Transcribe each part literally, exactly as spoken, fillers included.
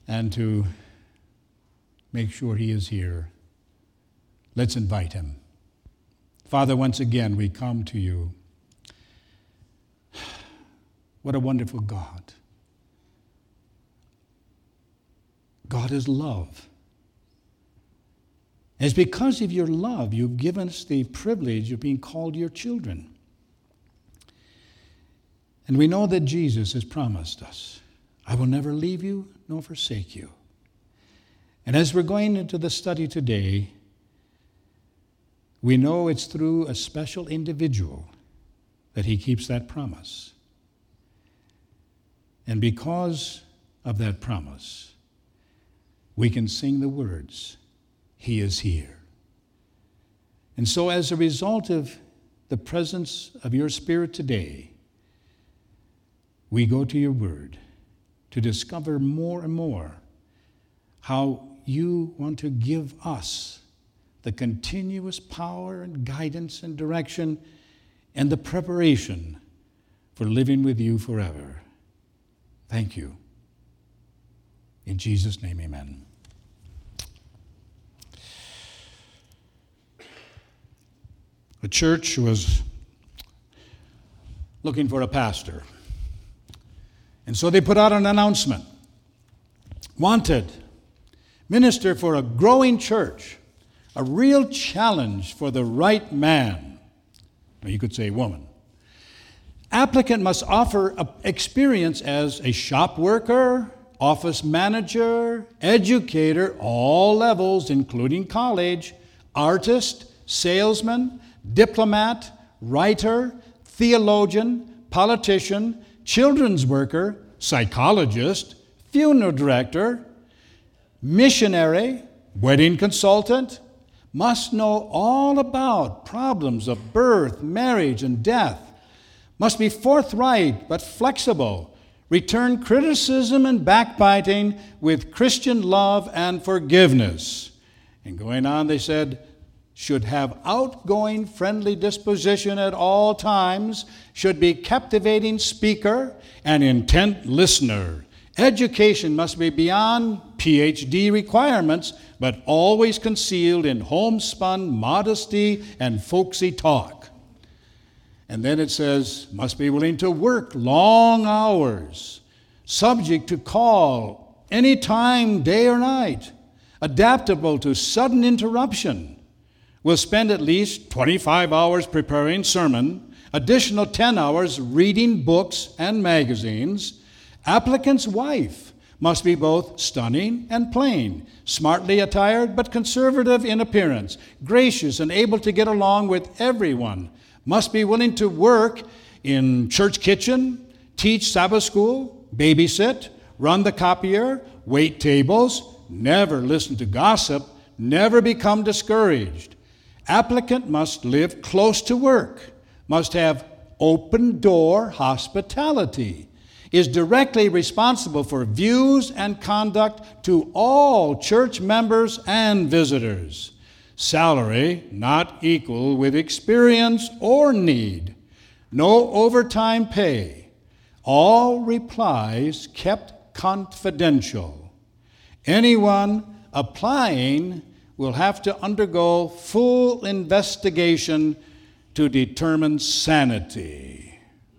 and to make sure he is here. Let's invite him. Father, once again, we come to you. What a wonderful God. God is love. It's because of your love you've given us the privilege of being called your children. And we know that Jesus has promised us, I will never leave you nor forsake you. And as we're going into the study today, we know it's through a special individual that he keeps that promise. And because of that promise, we can sing the words, He is here. And so as a result of the presence of your Spirit today, we go to your word to discover more and more how you want to give us the continuous power and guidance and direction and the preparation for living with you forever. Thank you. In Jesus' name, amen. The church was looking for a pastor. And so they put out an announcement. Wanted, minister for a growing church, a real challenge for the right man. Or you could say woman. Applicant must offer a experience as a shop worker, office manager, educator, all levels, including college, artist, salesman, diplomat, writer, theologian, politician, children's worker, psychologist, funeral director, missionary, wedding consultant, must know all about problems of birth, marriage, and death, must be forthright but flexible, return criticism and backbiting with Christian love and forgiveness. And going on, they said, should have outgoing, friendly disposition at all times, should be captivating speaker and intent listener. Education must be beyond P H D requirements, but always concealed in homespun modesty and folksy talk. And then it says, must be willing to work long hours, subject to call any time, day or night, adaptable to sudden interruption. Will spend at least twenty-five hours preparing sermon, additional ten hours reading books and magazines. Applicant's wife must be both stunning and plain, smartly attired but conservative in appearance, gracious and able to get along with everyone, must be willing to work in church kitchen, teach Sabbath school, babysit, run the copier, wait tables, never listen to gossip, never become discouraged. Applicant must live close to work, must have open door hospitality, is directly responsible for views and conduct to all church members and visitors. Salary not equal with experience or need. No overtime pay. All replies kept confidential. Anyone applying will have to undergo full investigation to determine sanity.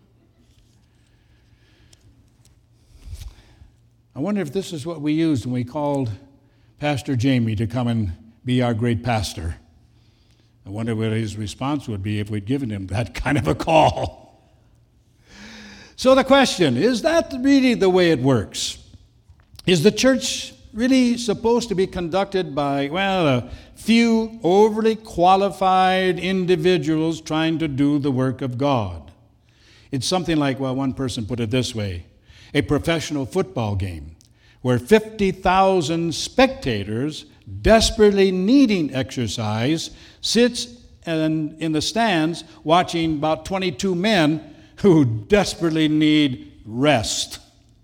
I wonder if this is what we used when we called Pastor Jamie to come and be our great pastor. I wonder what his response would be if we'd given him that kind of a call. So the question, is that really the way it works? Is the church really supposed to be conducted by, well, a few overly qualified individuals trying to do the work of God? It's something like, well, one person put it this way, a professional football game where fifty thousand spectators desperately needing exercise sits in, in the stands watching about twenty-two men who desperately need rest.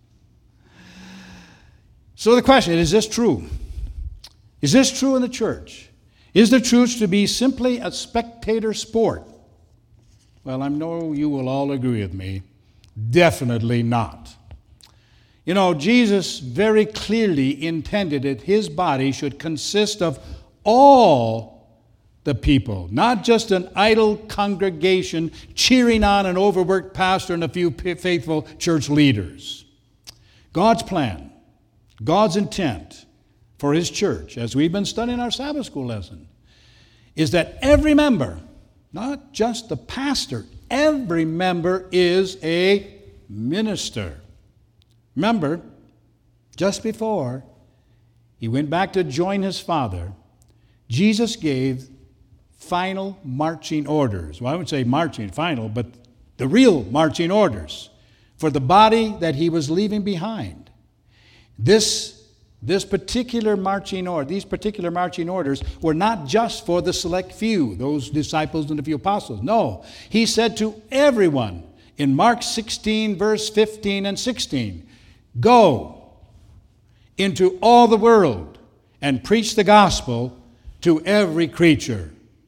So the question, is this true? Is this true in the church? Is the church to be simply a spectator sport? Well, I know you will all agree with me. Definitely not. You know, Jesus very clearly intended that his body should consist of all the people, not just an idle congregation cheering on an overworked pastor and a few faithful church leaders. God's plan, God's intent for his church, as we've been studying our Sabbath school lesson, is that every member, not just the pastor, every member is a minister. Remember, just before he went back to join his Father, Jesus gave final marching orders. Well, I wouldn't say marching, final, but the real marching orders for the body that he was leaving behind. This, this particular marching order, these particular marching orders were not just for the select few, those disciples and the few apostles. No, he said to everyone in Mark sixteen, verse fifteen and sixteen, "Go into all the world and preach the gospel to every creature."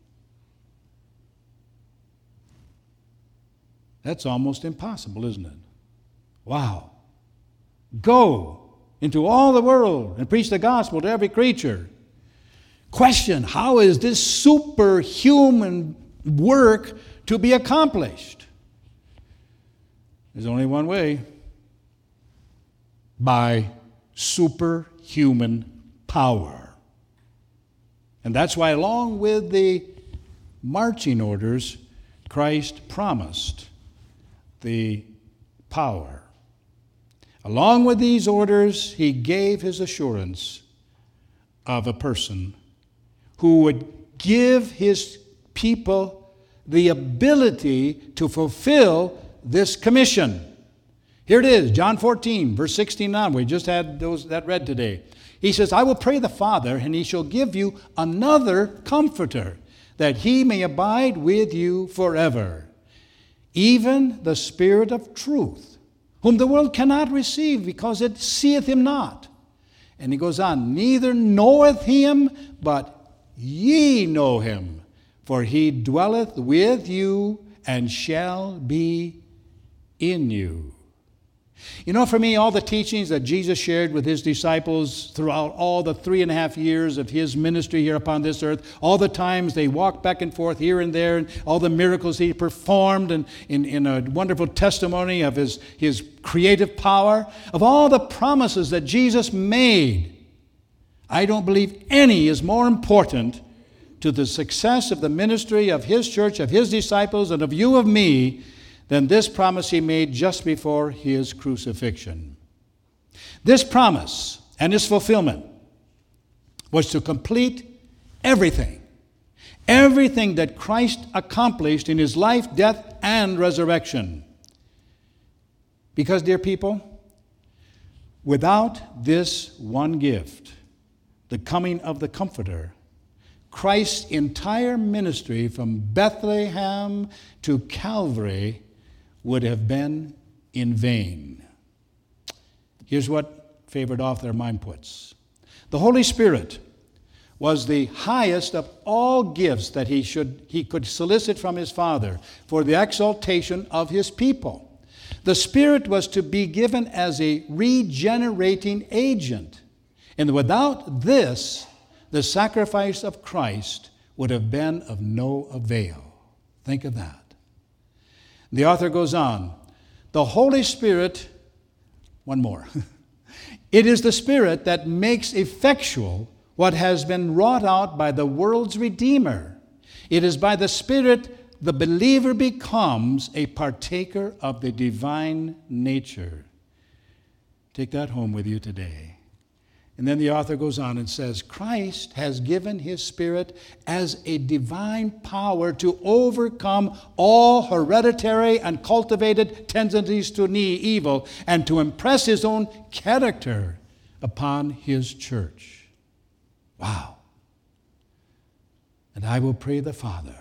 That's almost impossible, isn't it? Wow. Go into all the world and preach the gospel to every creature. Question, how is this superhuman work to be accomplished? There's only one way. By superhuman power. And that's why, along with the marching orders, Christ promised the power. Along with these orders, he gave his assurance of a person who would give his people the ability to fulfill this commission. Here it is, John fourteen, verse sixteen on. We just had those that read today. He says, "I will pray the Father, and he shall give you another comforter, that he may abide with you forever, even the Spirit of truth, whom the world cannot receive, because it seeth him not." And he goes on, "Neither knoweth him, but ye know him, for he dwelleth with you and shall be in you." You know, for me, all the teachings that Jesus shared with his disciples throughout all the three and a half years of his ministry here upon this earth, all the times they walked back and forth here and there, and all the miracles he performed, and in, in a wonderful testimony of his, his creative power, of all the promises that Jesus made, I don't believe any is more important to the success of the ministry of his church, of his disciples, and of you, of me, than this promise he made just before his crucifixion. This promise and its fulfillment was to complete everything, everything that Christ accomplished in his life, death, and resurrection. Because, dear people, without this one gift, the coming of the Comforter, Christ's entire ministry from Bethlehem to Calvary would have been in vain. Here's what favorite author of mine puts. The Holy Spirit was the highest of all gifts that he should he could solicit from his Father for the exaltation of his people. The Spirit was to be given as a regenerating agent. And without this, the sacrifice of Christ would have been of no avail. Think of that. The author goes on, the Holy Spirit, one more, it is the Spirit that makes effectual what has been wrought out by the world's Redeemer. It is by the Spirit the believer becomes a partaker of the divine nature. Take that home with you today. And then the author goes on and says, Christ has given his Spirit as a divine power to overcome all hereditary and cultivated tendencies to evil and to impress his own character upon his church. Wow. And I will pray the Father,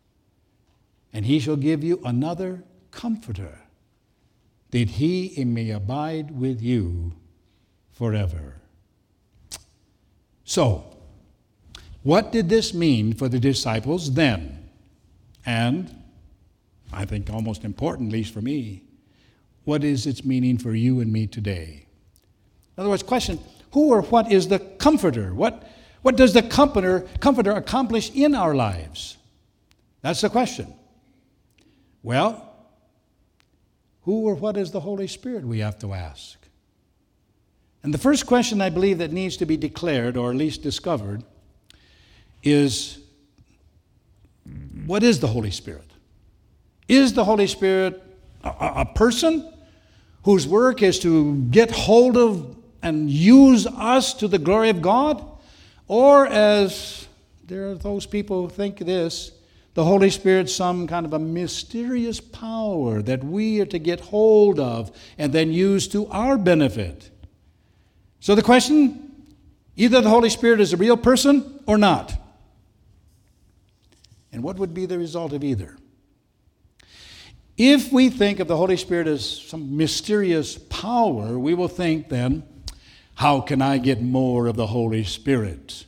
and he shall give you another Comforter, that he may abide with you forever. So, what did this mean for the disciples then? And, I think almost important, at least for me, what is its meaning for you and me today? In other words, question, who or what is the Comforter? What, what does the Comforter, Comforter accomplish in our lives? That's the question. Well, who or what is the Holy Spirit, we have to ask. And the first question I believe that needs to be declared, or at least discovered, is, what is the Holy Spirit? Is the Holy Spirit a, a person whose work is to get hold of and use us to the glory of God? Or, as there are those people who think this, the Holy Spirit, some kind of a mysterious power that we are to get hold of and then use to our benefit. So the question, either the Holy Spirit is a real person or not. And what would be the result of either? If we think of the Holy Spirit as some mysterious power, we will think then, how can I get more of the Holy Spirit?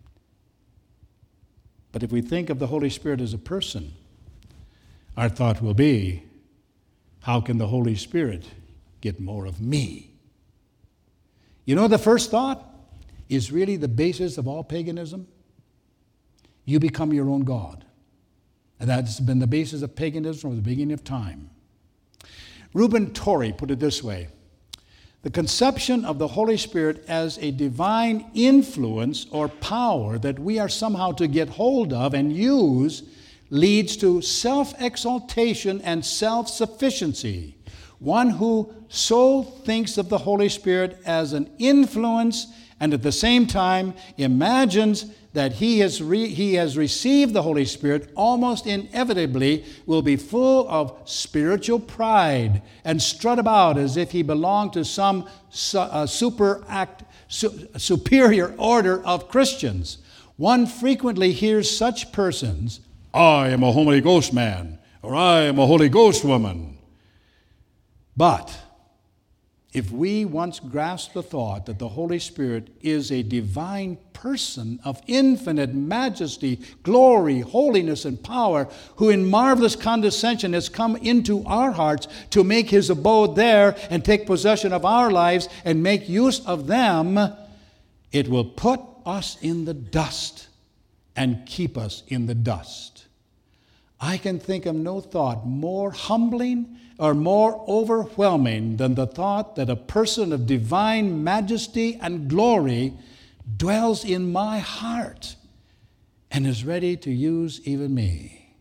But if we think of the Holy Spirit as a person, our thought will be, how can the Holy Spirit get more of me? You know, the first thought is really the basis of all paganism. You become your own God. And that's been the basis of paganism from the beginning of time. Reuben Torrey put it this way: the conception of the Holy Spirit as a divine influence or power that we are somehow to get hold of and use leads to self-exaltation and self-sufficiency. One who so thinks of the Holy Spirit as an influence and at the same time imagines that he has, re- he has received the Holy Spirit almost inevitably will be full of spiritual pride and strut about as if he belonged to some su- uh, super act, su- superior order of Christians. One frequently hears such persons, I am a Holy Ghost man, or I am a Holy Ghost woman. But if we once grasp the thought that the Holy Spirit is a divine person of infinite majesty, glory, holiness, and power, who in marvelous condescension has come into our hearts to make his abode there and take possession of our lives and make use of them, it will put us in the dust and keep us in the dust. I can think of no thought more humbling or more overwhelming than the thought that a person of divine majesty and glory dwells in my heart and is ready to use even me.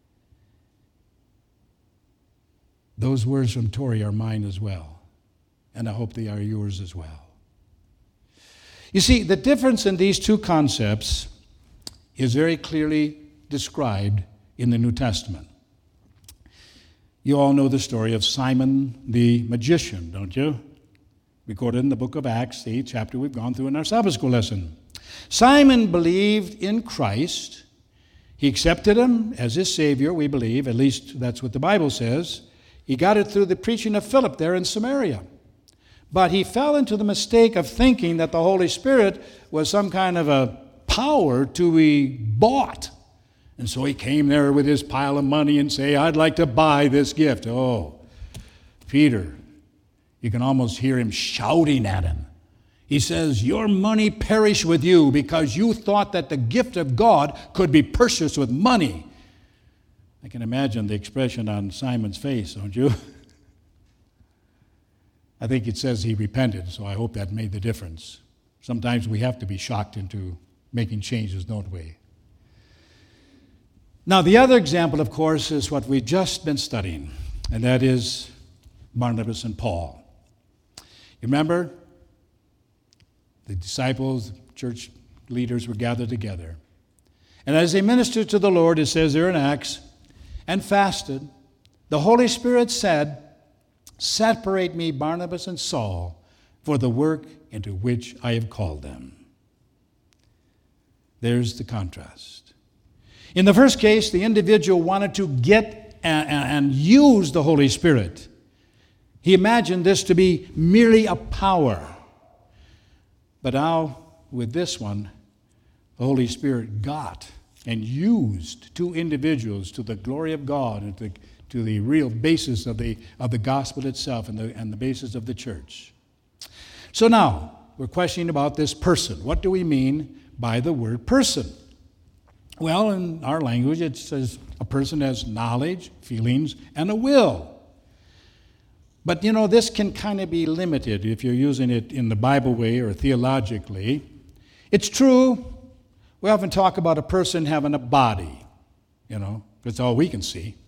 Those words from Torrey are mine as well, and I hope they are yours as well. You see, the difference in these two concepts is very clearly described in the New Testament. You all know the story of Simon the magician, don't you? Recorded in the book of Acts, the eighth chapter we've gone through in our Sabbath school lesson. Simon believed in Christ. He accepted him as his Savior, we believe. At least that's what the Bible says. He got it through the preaching of Philip there in Samaria. But he fell into the mistake of thinking that the Holy Spirit was some kind of a power to be bought. And so he came there with his pile of money and say, I'd like to buy this gift. Oh, Peter, you can almost hear him shouting at him. He says, your money perish with you because you thought that the gift of God could be purchased with money. I can imagine the expression on Simon's face, don't you? I think it says he repented, so I hope that made the difference. Sometimes we have to be shocked into making changes, don't we? Now, the other example, of course, is what we've just been studying, and that is Barnabas and Paul. You remember? The disciples, church leaders were gathered together. And as they ministered to the Lord, it says there in Acts, and fasted, the Holy Spirit said, separate me, Barnabas and Saul, for the work into which I have called them. There's the contrast. In the first case, the individual wanted to get and, and use the Holy Spirit. He imagined this to be merely a power. But now, with this one, the Holy Spirit got and used two individuals to the glory of God and to, to the real basis of the, of the gospel itself and the, and the basis of the church. So now, we're questioning about this person. What do we mean by the word person? Well, in our language, it says a person has knowledge, feelings, and a will. But, you know, this can kind of be limited if you're using it in the Bible way or theologically. It's true, we often talk about a person having a body, you know, that's all we can see.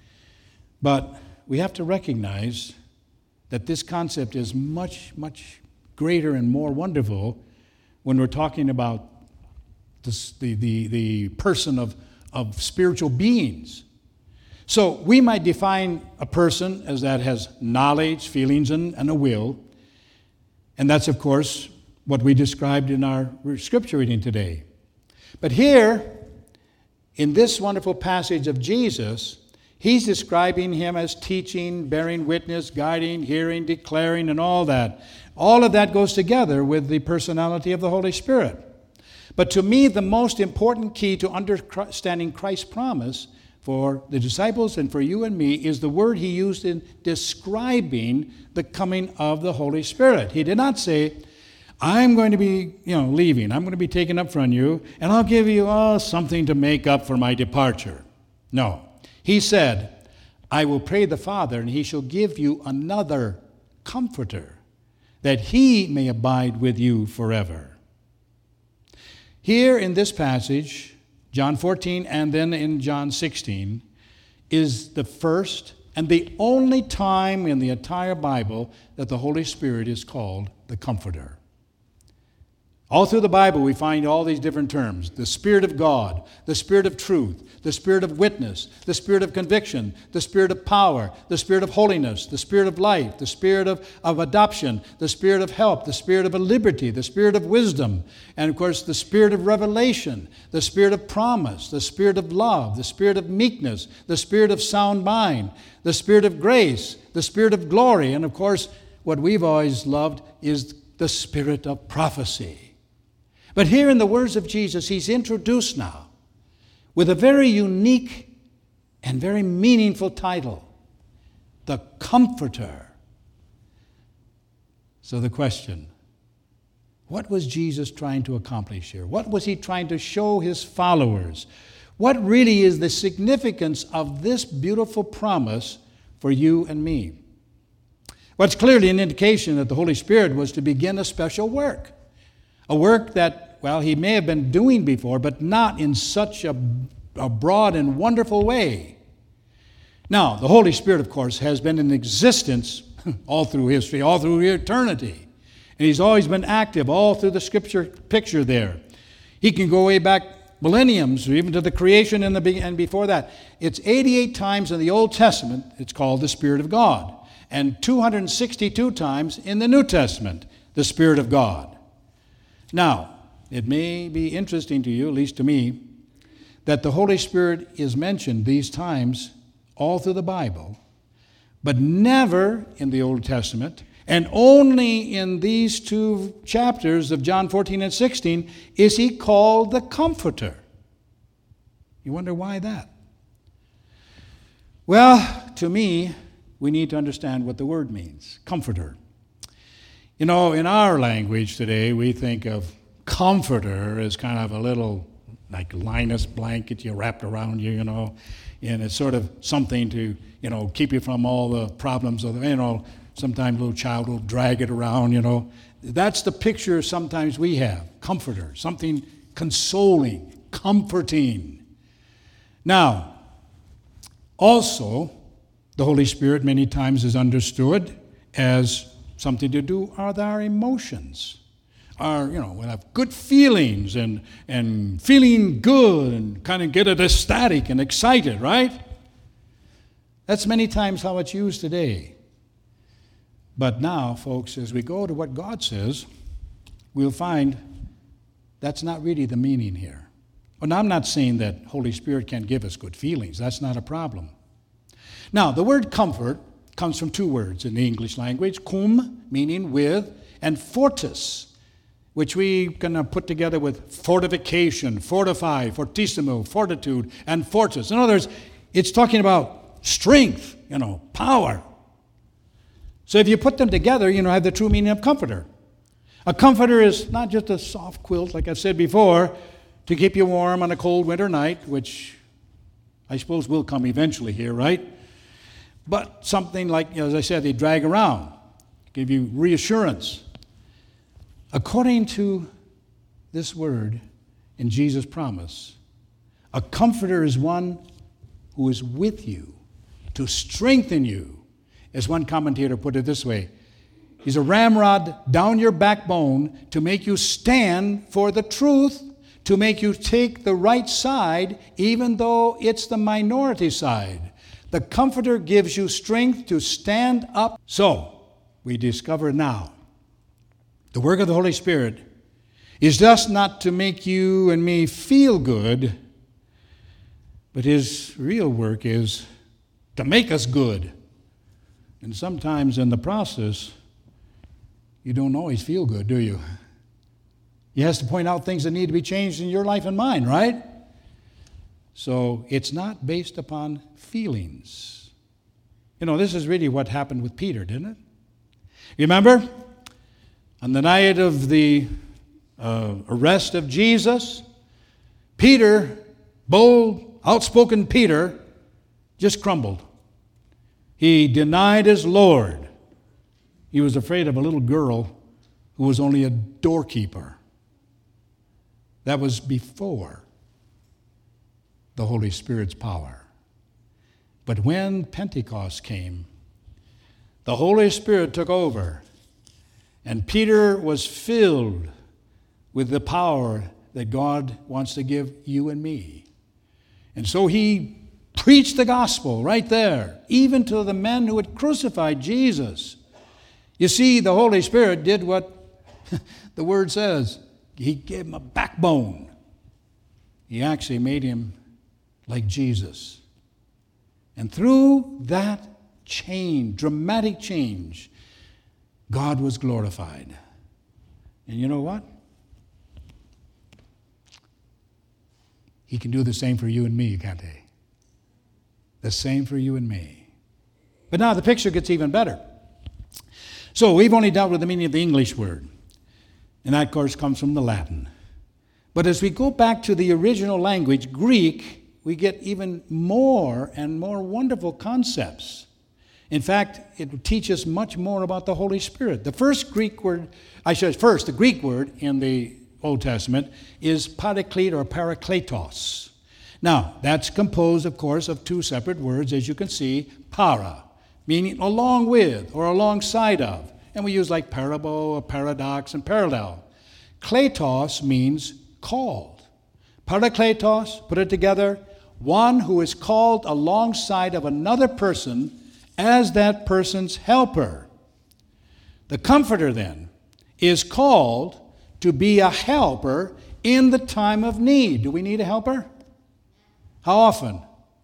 But we have to recognize that this concept is much, much greater and more wonderful when we're talking about this, the, the, the person of, of spiritual beings. So we might define a person as that has knowledge, feelings, and, and a will. And that's, of course, what we described in our scripture reading today. But here, in this wonderful passage of Jesus, he's describing him as teaching, bearing witness, guiding, hearing, declaring, and all that. All of that goes together with the personality of the Holy Spirit. But to me, the most important key to understanding Christ's promise for the disciples and for you and me is the word he used in describing the coming of the Holy Spirit. He did not say, I'm going to be, you know, leaving. I'm going to be taken up from you, and I'll give you oh, something to make up for my departure. No. He said, I will pray the Father, and he shall give you another comforter, that he may abide with you forever. Here in this passage, John fourteen and then in John sixteen, is the first and the only time in the entire Bible that the Holy Spirit is called the Comforter. All through the Bible, we find all these different terms. The Spirit of God, the Spirit of truth, the Spirit of witness, the Spirit of conviction, the Spirit of power, the Spirit of holiness, the Spirit of life, the Spirit of, of adoption, the Spirit of help, the Spirit of liberty, the Spirit of wisdom, and of course the Spirit of revelation, the Spirit of promise, the Spirit of love, the Spirit of meekness, the Spirit of sound mind, the Spirit of grace, the Spirit of glory, and of course what we've always loved is the Spirit of prophecy. But here in the words of Jesus, he's introduced now with a very unique and very meaningful title, the Comforter. So the question, what was Jesus trying to accomplish here? What was he trying to show his followers? What really is the significance of this beautiful promise for you and me? Well, it's clearly an indication that the Holy Spirit was to begin a special work. A work that, well, he may have been doing before, but not in such a, a broad and wonderful way. Now, the Holy Spirit, of course, has been in existence all through history, all through eternity. And he's always been active all through the scripture picture there. He can go way back millenniums, or even to the creation and, the, and before that. It's eighty-eight times in the Old Testament, it's called the Spirit of God. And two hundred sixty-two times in the New Testament, the Spirit of God. Now, it may be interesting to you, at least to me, that the Holy Spirit is mentioned these times all through the Bible, but never in the Old Testament, and only in these two chapters of John fourteen and sixteen is he called the Comforter. You wonder why that? Well, to me, we need to understand what the word means, comforter. You know, in our language today, we think of comforter as kind of a little, like Linus blanket you wrapped around you, you know, and it's sort of something to, you know, keep you from all the problems of the, you know, sometimes a little child will drag it around, you know. That's the picture sometimes we have, comforter, something consoling, comforting. Now, also, the Holy Spirit many times is understood as something to do with our emotions. Our, you know, we have good feelings and, and feeling good and kind of get it ecstatic and excited, right? That's many times how it's used today. But now, folks, as we go to what God says, we'll find that's not really the meaning here. And I'm not saying that Holy Spirit can't give us good feelings. That's not a problem. Now, the word comfort comes from two words in the English language, cum, meaning with, and fortis, which we can put together with fortification, fortify, fortissimo, fortitude, and fortis. In other words, it's talking about strength, you know, power. So if you put them together, you know, have the true meaning of comforter. A comforter is not just a soft quilt, like I've said before, to keep you warm on a cold winter night, which I suppose will come eventually here, right? But something like, as I said, they drag around, give you reassurance. According to this word in Jesus' promise, a comforter is one who is with you to strengthen you. As one commentator put it this way, he's a ramrod down your backbone to make you stand for the truth, to make you take the right side, even though it's the minority side. The Comforter gives you strength to stand up. So, we discover now, the work of the Holy Spirit is just not to make you and me feel good, but His real work is to make us good. And sometimes in the process, you don't always feel good, do you? He has to point out things that need to be changed in your life and mine, right? So it's not based upon feelings. You know, this is really what happened with Peter, didn't it? Remember, on the night of the uh, arrest of Jesus, Peter, bold, outspoken Peter, just crumbled. He denied his Lord. He was afraid of a little girl who was only a doorkeeper. That was before the Holy Spirit's power. But when Pentecost came, the Holy Spirit took over, and Peter was filled with the power that God wants to give you and me. And so he preached the gospel right there, even to the men who had crucified Jesus. You see, the Holy Spirit did what the Word says. He gave him a backbone. He actually made him like Jesus. And through that change, dramatic change, God was glorified. And you know what? He can do the same for you and me, can't he? The same for you and me. But now the picture gets even better. So we've only dealt with the meaning of the English word. And that, of course, comes from the Latin. But as we go back to the original language, Greek, we get even more and more wonderful concepts. In fact, it will teach us much more about the Holy Spirit. The first Greek word, I said first, the Greek word in the Old Testament is paraclete or parakletos. Now, that's composed, of course, of two separate words, as you can see, para, meaning along with or alongside of. And we use like parable or paradox and parallel. Kletos means called. Parakletos, put it together, one who is called alongside of another person as that person's helper. The Comforter, then, is called to be a helper in the time of need. Do we need a helper? How often?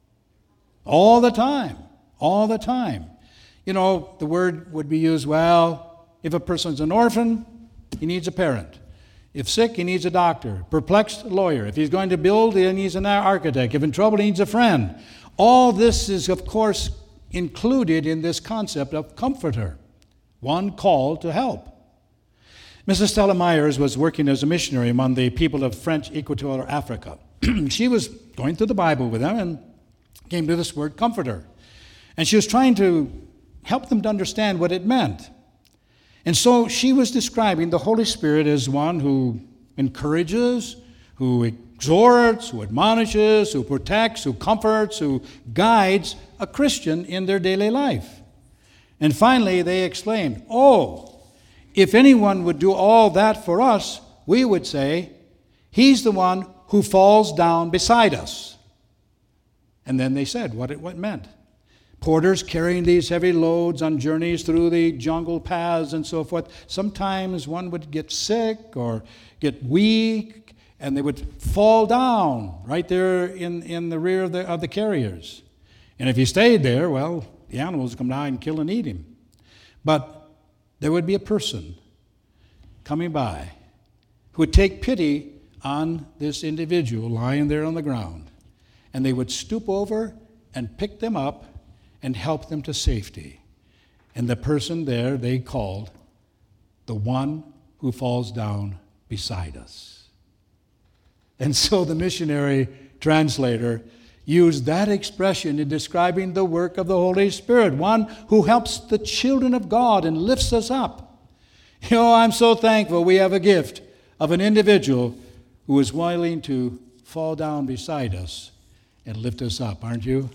All the time. All the time. You know, the word would be used, well, if a person's an orphan, he needs a parent. If sick, he needs a doctor. Perplexed, a lawyer. If he's going to build, he needs an architect. If in trouble, he needs a friend. All this is, of course, included in this concept of comforter, one called to help. Missus Stella Myers was working as a missionary among the people of French Equatorial Africa. She was going through the Bible with them and came to this word comforter. And she was trying to help them to understand what it meant. And so she was describing the Holy Spirit as one who encourages, who exhorts, who admonishes, who protects, who comforts, who guides a Christian in their daily life. And finally, they exclaimed, oh, if anyone would do all that for us, we would say, he's the one who falls down beside us. And then they said what it, what it meant. Porters carrying these heavy loads on journeys through the jungle paths and so forth. Sometimes one would get sick or get weak, and they would fall down right there in, in the rear of the, of the carriers. And if he stayed there, well, the animals would come down and kill and eat him. But there would be a person coming by who would take pity on this individual lying there on the ground. And they would stoop over and pick them up and help them to safety. And the person there they called the one who falls down beside us. And so the missionary translator used that expression in describing the work of the Holy Spirit, one who helps the children of God and lifts us up. You know, I'm so thankful we have a gift of an individual who is willing to fall down beside us and lift us up, aren't you?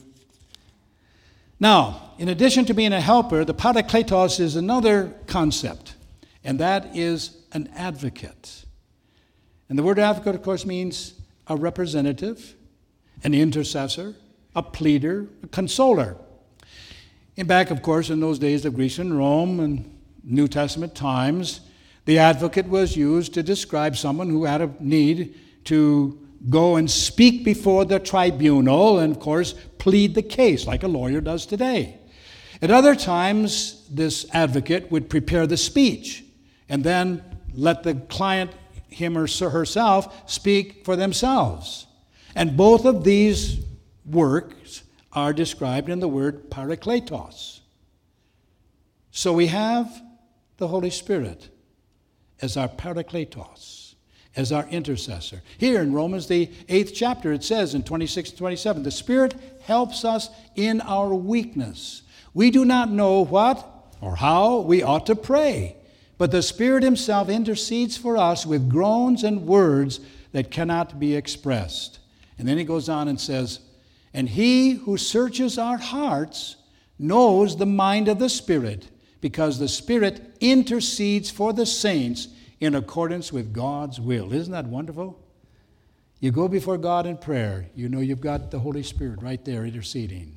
Now, in addition to being a helper, the parakletos is another concept, and that is an advocate. And the word advocate, of course, means a representative, an intercessor, a pleader, a consoler. And back, of course, in those days of Greece and Rome and New Testament times, the advocate was used to describe someone who had a need to go and speak before the tribunal and, of course, plead the case like a lawyer does today. At other times, this advocate would prepare the speech and then let the client, him or herself, speak for themselves. And both of these works are described in the word parakletos. So we have the Holy Spirit as our parakletos, as our intercessor. Here in Romans, the eighth chapter, it says in twenty-six and twenty-seven, the Spirit helps us in our weakness. We do not know what or how we ought to pray, but the Spirit himself intercedes for us with groans and words that cannot be expressed. And then he goes on and says, and he who searches our hearts knows the mind of the Spirit, because the Spirit intercedes for the saints in accordance with God's will. Isn't that wonderful? You go before God in prayer, you know you've got the Holy Spirit right there interceding.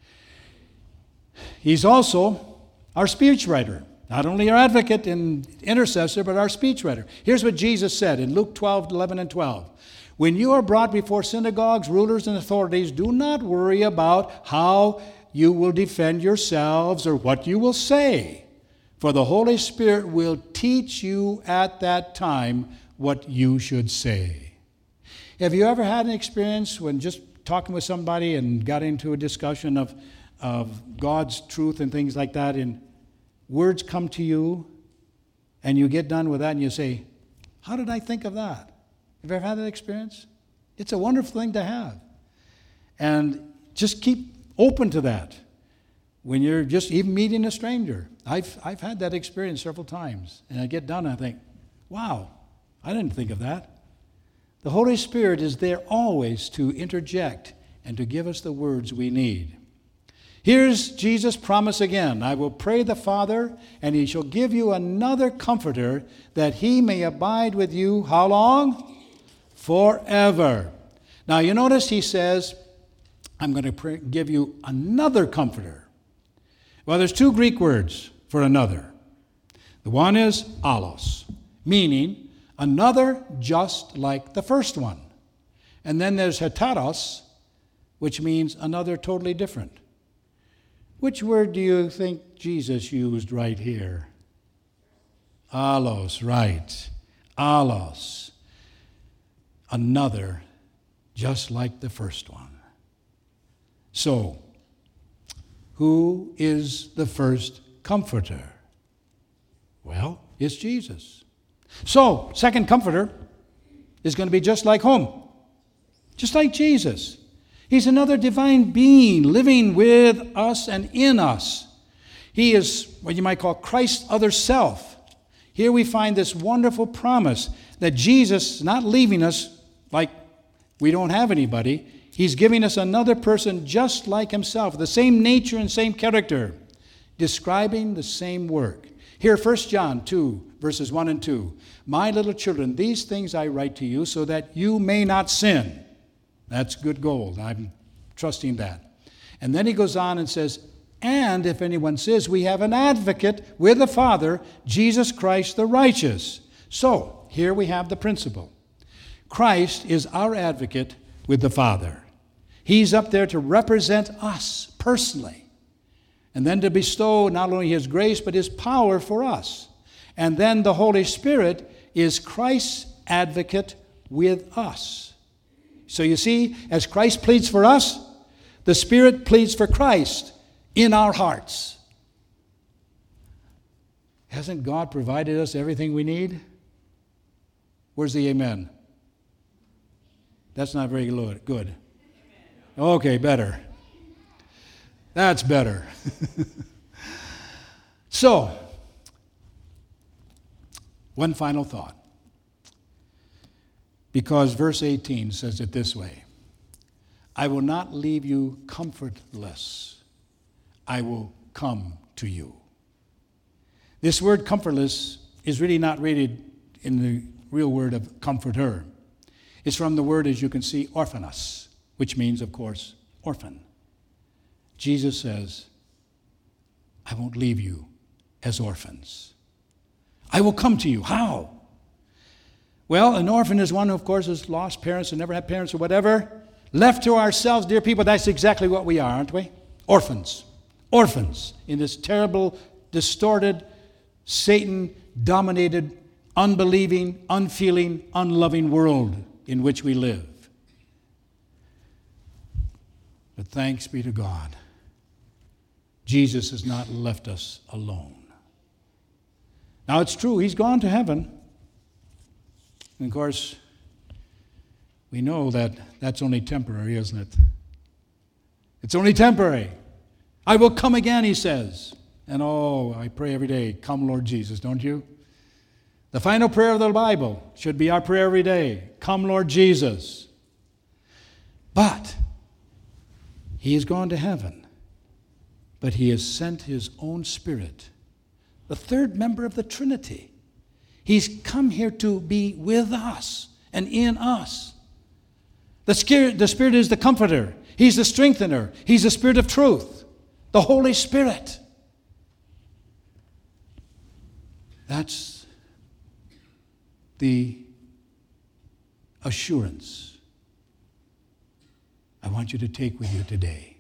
He's also our speechwriter. Not only our advocate and intercessor, but our speechwriter. Here's what Jesus said in Luke twelve, eleven and twelve. When you are brought before synagogues, rulers, and authorities, do not worry about how you will defend yourselves or what you will say, for the Holy Spirit will teach you at that time what you should say. Have you ever had an experience when just talking with somebody and got into a discussion of, of God's truth and things like that, and words come to you, and you get done with that and you say, how did I think of that? Have you ever had that experience? It's a wonderful thing to have. And just keep open to that when you're just even meeting a stranger. I've, I've had that experience several times. And I get done and I think, wow, I didn't think of that. The Holy Spirit is there always to interject and to give us the words we need. Here's Jesus' promise again. I will pray the Father, and he shall give you another comforter, that he may abide with you, how long? Forever. Now you notice he says, I'm going to pray, give you another comforter. Well, there's two Greek words for another. The one is allos, meaning another just like the first one. And then there's heteros, which means another totally different. Which word do you think Jesus used right here? Allos, right. Allos. Another just like the first one. So, who is the first comforter? Well, it's Jesus. So, second comforter is going to be just like whom? Just like Jesus. He's another divine being living with us and in us. He is what you might call Christ's other self. Here we find this wonderful promise that Jesus is not leaving us like we don't have anybody. He's giving us another person just like himself, the same nature and same character, describing the same work. Here, First John two, verses one and two. My little children, these things I write to you so that you may not sin. That's good gold. I'm trusting that. And then he goes on and says, and if anyone says, we have an advocate with the Father, Jesus Christ the righteous. So, here we have the principle. Christ is our advocate with the Father. He's up there to represent us personally, and then to bestow not only his grace, but his power for us. And then the Holy Spirit is Christ's advocate with us. So you see, as Christ pleads for us, the Spirit pleads for Christ in our hearts. Hasn't God provided us everything we need? Where's the amen? That's not very good. Okay, better. That's better. So, one final thought. Because verse eighteen says it this way, I will not leave you comfortless. I will come to you. This word comfortless is really not rated in the real word of comforter. It's from the word, as you can see, orphanos, which means, of course, orphan. Jesus says, I won't leave you as orphans. I will come to you. How? Well, an orphan is one who, of course, has lost parents and never had parents or whatever. Left to ourselves, dear people, that's exactly what we are, aren't we? Orphans. Orphans in this terrible, distorted, Satan-dominated, unbelieving, unfeeling, unloving world in which we live. But thanks be to God, Jesus has not left us alone. Now it's true, he's gone to heaven. And of course, we know that that's only temporary, isn't it? It's only temporary. I will come again, he says. And oh, I pray every day, come Lord Jesus, don't you? The final prayer of the Bible should be our prayer every day. Come Lord Jesus. But he has gone to heaven. But he has sent his own Spirit, the third member of the Trinity. He's come here to be with us and in us. The Spirit, the Spirit is the comforter. He's the strengthener. He's the Spirit of truth. The Holy Spirit. That's the assurance I want you to take with you today.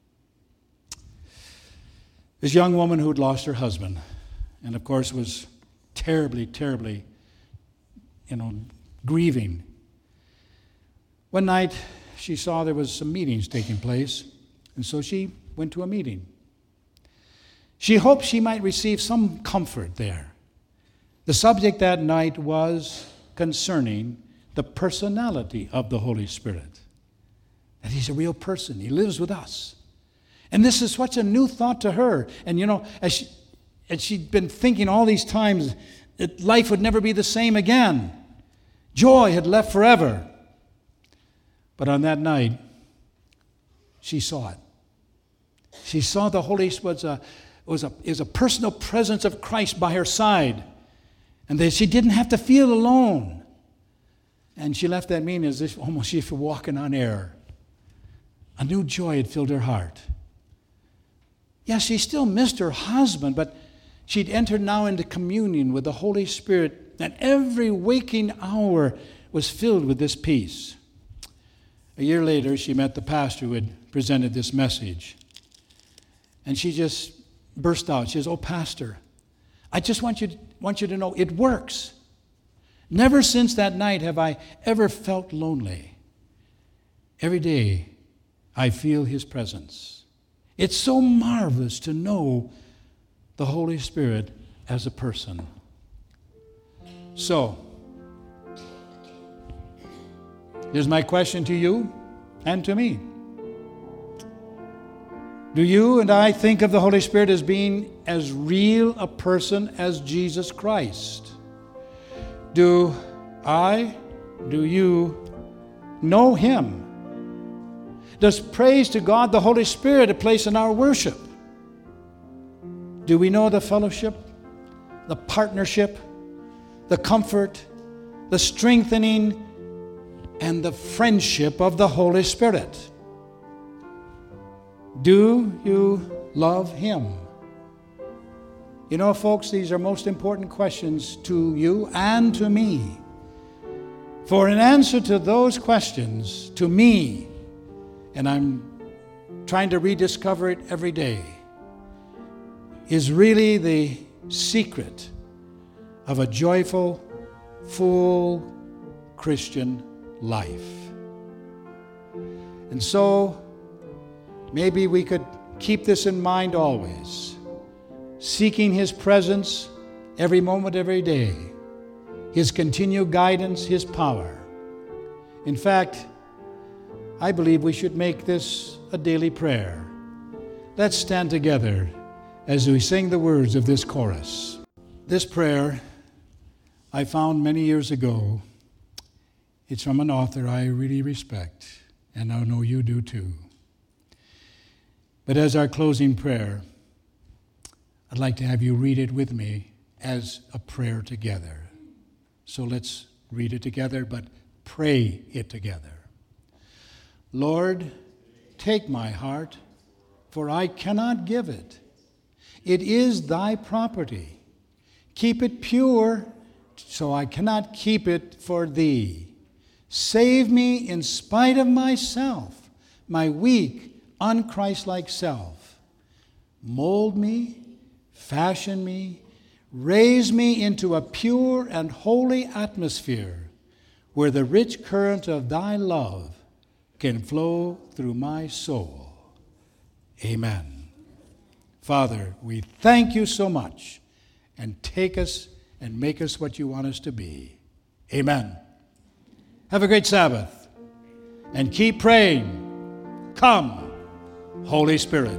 This young woman who had lost her husband, and of course was terribly, terribly, you know, grieving. One night, she saw there was some meetings taking place, and so she went to a meeting. She hoped she might receive some comfort there. The subject that night was concerning the personality of the Holy Spirit. That he's a real person. He lives with us. And this is such a new thought to her. And you know, as, she, as she'd been thinking all these times that life would never be the same again. Joy had left forever. But on that night, she saw it. She saw the Holy Spirit was a, was a, is a personal presence of Christ by her side. And that she didn't have to feel alone. And she left that meeting as if almost if walking on air. A new joy had filled her heart. Yes, she still missed her husband, but she'd entered now into communion with the Holy Spirit, and every waking hour was filled with this peace. A year later, she met the pastor who had presented this message. And she just burst out. She says, "Oh, Pastor, I just want you to, want you to know it works. Never since that night have I ever felt lonely. Every day I feel his presence. It's so marvelous to know the Holy Spirit as a person." So, here's my question to you and to me. Do you and I think of the Holy Spirit as being as real a person as Jesus Christ? Do I, do you know him? Does praise to God, the Holy Spirit, a place in our worship? Do we know the fellowship, the partnership, the comfort, the strengthening, and the friendship of the Holy Spirit? Do you love him? You know, folks, these are most important questions to you and to me. For an answer to those questions, to me, and I'm trying to rediscover it every day, is really the secret of a joyful, full Christian life. And so, maybe we could keep this in mind always, seeking his presence every moment, every day, His continued guidance, His power. In fact, I believe we should make this a daily prayer. Let's stand together as we sing the words of this chorus. This prayer I found many years ago. It's from an author I really respect, and I know you do too. But as our closing prayer, I'd like to have you read it with me as a prayer together. So let's read it together, but pray it together. Lord, take my heart, for I cannot give it. It is thy property. Keep it pure, so I cannot keep it for thee. Save me in spite of myself, my weak, unchristlike self. Mold me, fashion me, raise me into a pure and holy atmosphere where the rich current of thy love can flow through my soul. Amen. Father, we thank you so much, and take us and make us what you want us to be. Amen. Have a great Sabbath, and keep praying. Come, Holy Spirit.